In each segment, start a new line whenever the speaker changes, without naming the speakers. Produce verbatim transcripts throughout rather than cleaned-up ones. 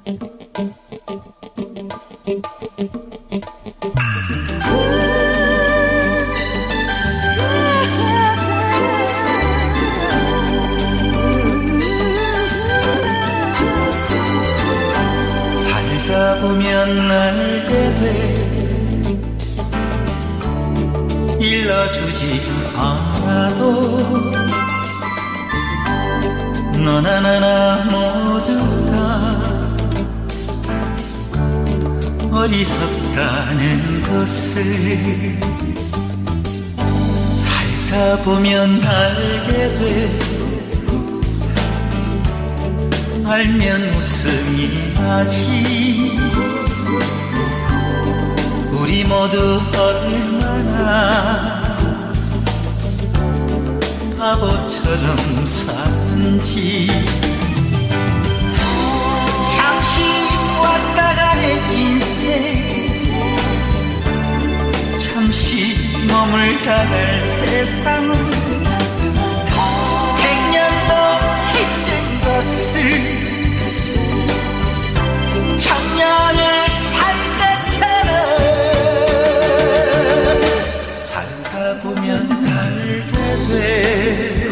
살다 보면 알게 돼 일러주지 않아도 너나 나나 모두 다 어리석다는 것을 살다 보면 알게 돼 알면 웃음이 나지 우리 모두 얼마나 바보처럼 사는지 잠시 왔다 가는 인생 잠시 머물다 갈 세상은 백년도 힘든 것을 작년을 산 것처럼 살다 보면 알게 돼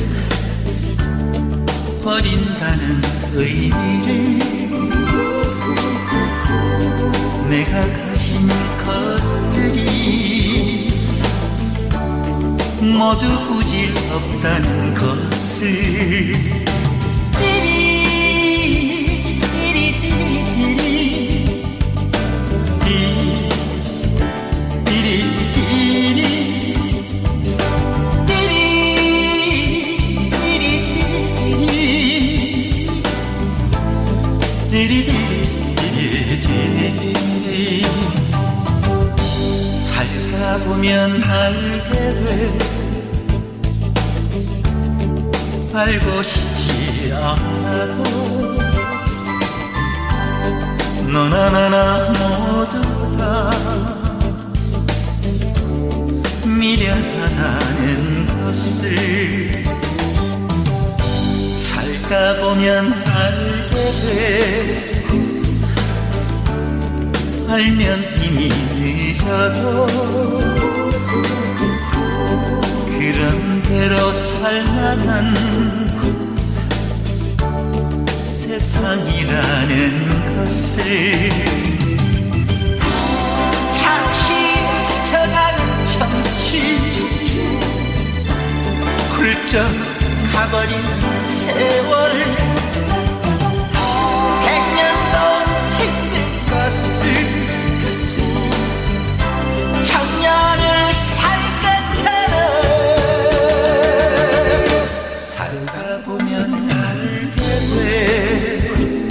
버린다는 의미를 내가 가진 것들이 모두 부질 없다는 것을 살다 보면 알게 돼 알고 싶지 않아도 너나 나나 모두 다 미련하다는 것을 살다 보면 알게 돼 알면 이미 늦어도 그런 대로 살만한 세상이라는 것을 잠시 스쳐가는 정치 훌쩍 가버린 세월 작년을 살 것처럼 살다 보면 알게 돼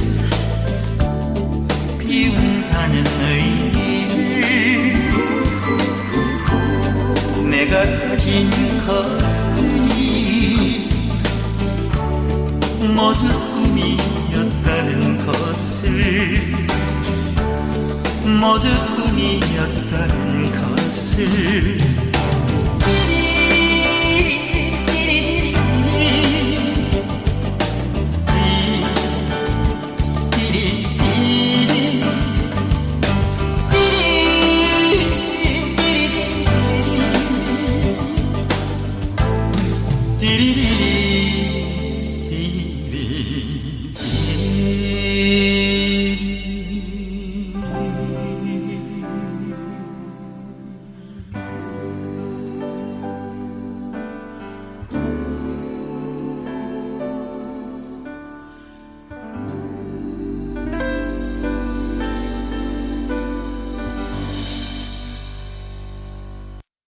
비운다는 의미를 내가 가진 것들이 모두 꿈이었다는 것을 모두 꿈이었다는 것을